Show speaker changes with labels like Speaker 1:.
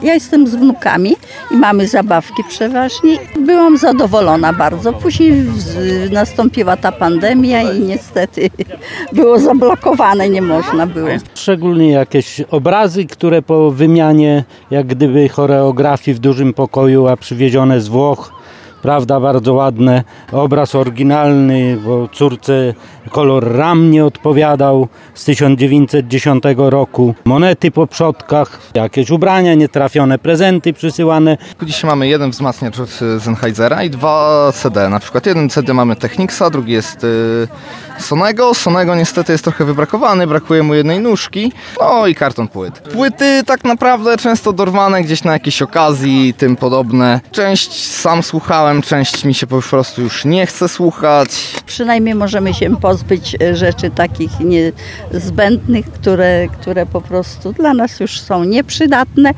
Speaker 1: Ja jestem z wnukami i mamy zabawki przeważnie. Byłam zadowolona bardzo. Później nastąpiła ta pandemia i niestety było zablokowane, nie można było.
Speaker 2: Szczególnie jakieś obrazy, które po wymianie jak gdyby choreografii w dużym pokoju, a przywiezione z Włoch, prawda, bardzo ładne. Obraz oryginalny, bo córce kolor ram nie odpowiadał z 1910 roku. Monety po przodkach, jakieś ubrania nietrafione, prezenty przysyłane.
Speaker 3: Dzisiaj mamy jeden wzmacniacz od Sennheisera i 2 CD. Na przykład jeden CD mamy Technicsa, drugi jest Sonego. Sonego niestety jest trochę wybrakowany, brakuje mu jednej nóżki. No i karton płyt. Płyty tak naprawdę często dorwane gdzieś na jakiejś okazji i tym podobne. Część sam słuchałem, część mi się po prostu już nie chce słuchać.
Speaker 1: Przynajmniej możemy się pozbyć rzeczy takich niezbędnych, które po prostu dla nas już są nieprzydatne.